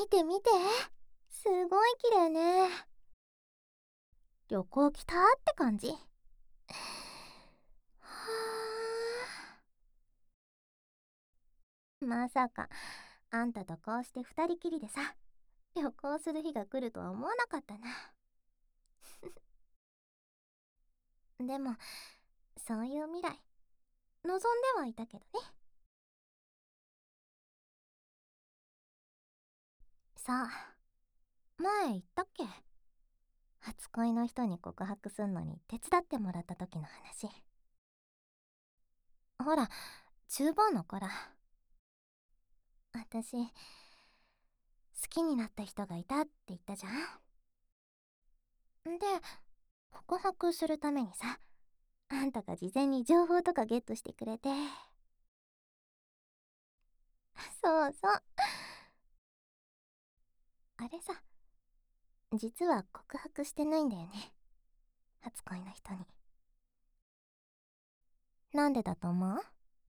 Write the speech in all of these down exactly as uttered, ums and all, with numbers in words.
て見て。すごい綺麗ね。旅行来たって感じ。はあ。まさか、あんたとこうして二人きりでさ、旅行する日が来るとは思わなかったな。でも、そういう未来、望んではいたけどね。さあ、前言ったっけ？初恋の人に告白すんのに手伝ってもらった時の話。ほら、中盤の頃、私、好きになった人がいたって言ったじゃん。で、告白するためにさ、あんたが事前に情報とかゲットしてくれて。そうそう。あれさ、実は告白してないんだよね。初恋の人に。なんでだと思う？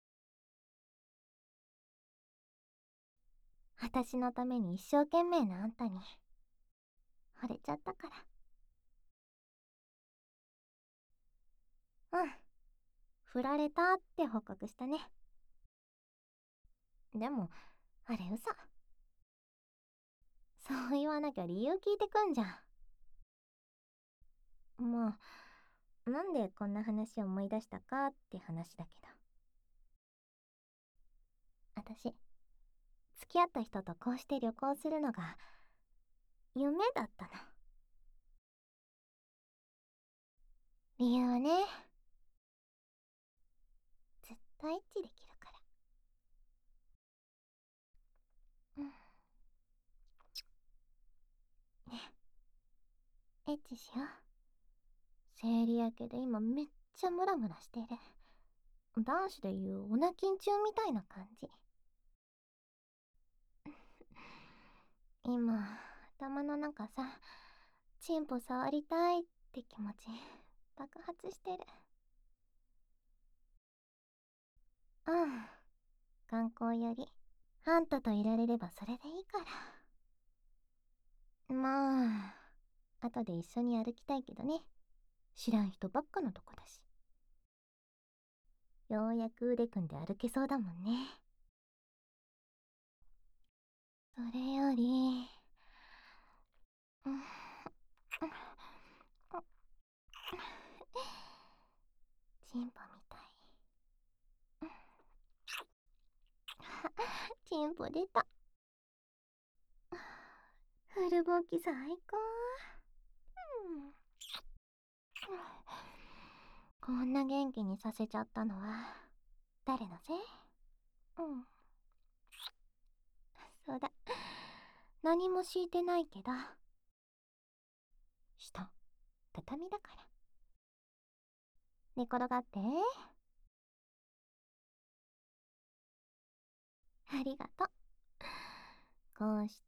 私のために一生懸命なあんたに惚れちゃったから。うん。振られたって報告したね。でも、あれ嘘。そう言わなきゃ理由聞いてくんじゃん。まあ、なんでこんな話を思い出したかって話だけど。私、付き合った人とこうして旅行するのが夢だったの。理由はね、ずっとエッチできるから。うん。ね、エッチしよう。生理明けで今めっちゃムラムラしてる。男子でいうオナキン中みたいな感じ。今、頭の中さ、チンポ触りたいって気持ち爆発してる。うん。観光より、あんたといられればそれでいいから。まあ、後で一緒に歩きたいけどね。知らん人ばっかのとこだし。ようやく腕組んで歩けそうだもんね。それより、うん、チンポみたい。チンポ出た。フルボキ最高。うん、こんな元気にさせちゃったのは誰のせい？うん。そうだ。何も敷いてないけど、下、畳だから。寝転がって。ありがとう。こうして、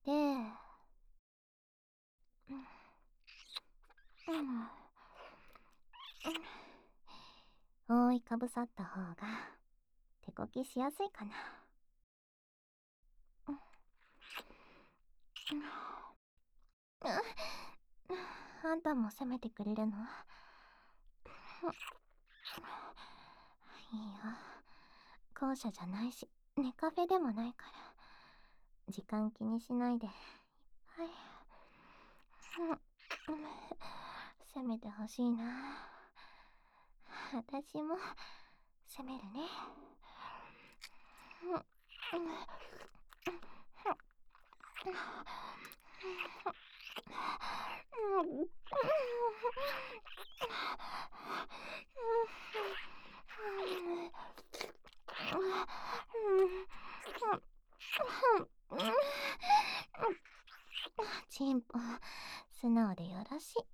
うん、うん、覆いかぶさった方が手こきしやすいかな。うん、うん、あんたも責めてくれるの？いいよ。校舎じゃないし、ネカフェでもないから。時間気にしないで。はい。うん、責めてほしいな。私も責めるね。うん、うん、チンポ、素直でよろしい。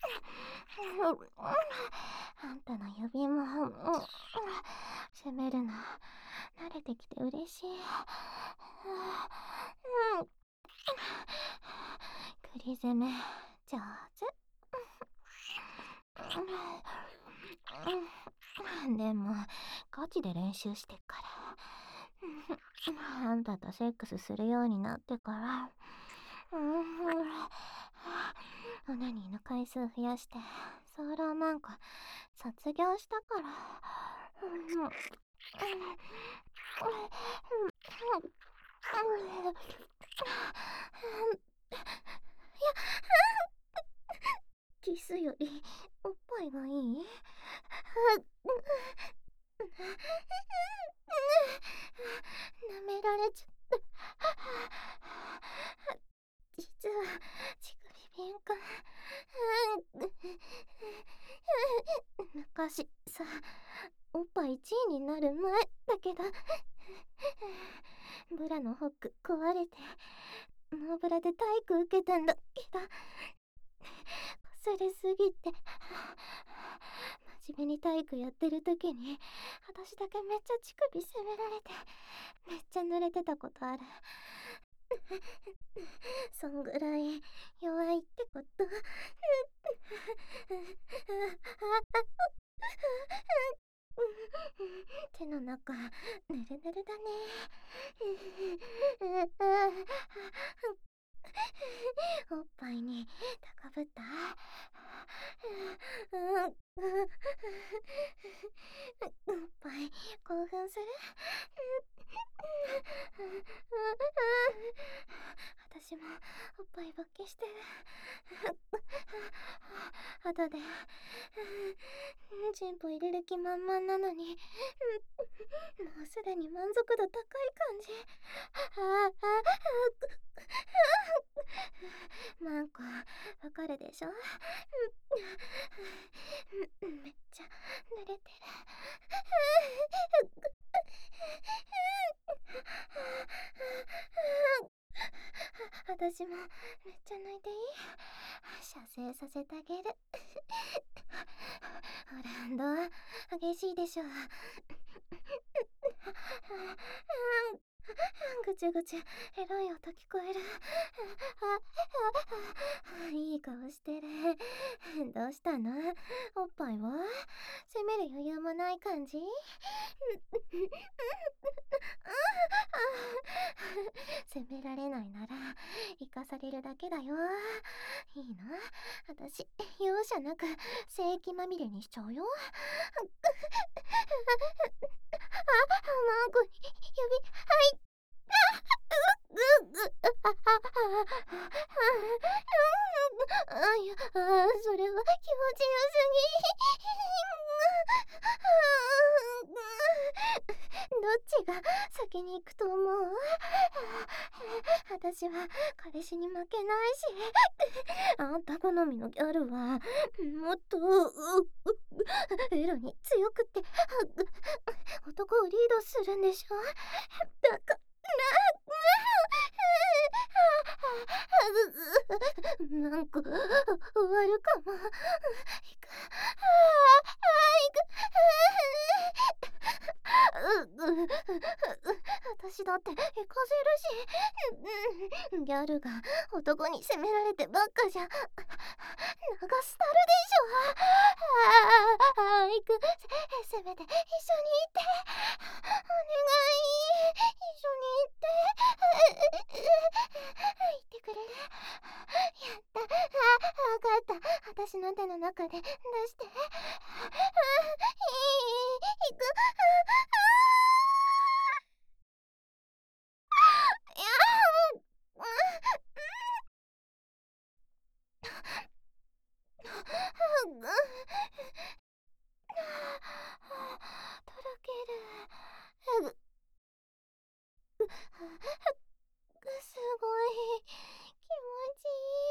あんたの指も、責めるの、慣れてきて嬉しい。栗攻め、上手。でも、ガチで練習してから。あんたとセックスするようになってから、 うーん。オナニーの回数増やして、ソロマンコ卒業したから。うん。うん。キスよりおっぱいがいい？舐められちゃった。実は乳首敏感。昔さ、おっぱいいちいになる前だけど、ブラのホック壊れてノーブラで体育受けたんだけど、それすぎて真面目に体育やってる時に私だけめっちゃ乳首責められてめっちゃ濡れてたことある。そんぐらい弱いってこと。手の中ぬるぬるだね。おっぱいに高ぶった。おっぱい興奮する。私もおっぱい勃起してる。後でチンポ入れる気満々なのに、もうすでに満足度高い感じ。マンコわかるでしょ？めっちゃ濡れてる。私もめっちゃ泣いていい？射精させてあげる。ほら、どう？激しいでしょ。ぐちゅぐちゅエロい音聞こえる。いい顔してる。どうしたの？おっぱいは責める余裕もない感じ？責められないなら生かされるだけだよ。いいな、私容赦なく精液まみれにしちゃうよ。マンコに指入っぐぐあいや、それは気持ちよすぎ。どっちが先に行くと思う？私は彼氏に負けないし、あんた好みのギャルはもっとエロに強くって男をリードするんでしょ？だからなんか終わるかも。行く。行く。私だって行かせるし、ギャルが男に責められてばっかじゃ流すたるでしょ。行く。せめて一緒に行って。お願い。一緒に行って。言ってくれる？やった。わかった。私の手の中で出して。いい。行く。いやー、とろける。すごい気持ち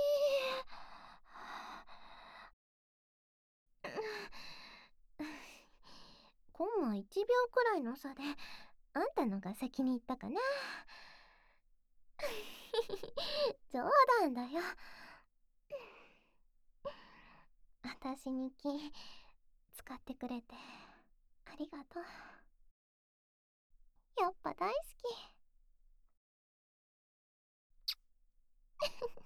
いい。コンマいちびょうくらいの差であんたのが先に行ったかな。冗談だよ。私に気使ってくれてありがとう。やっぱ大好き。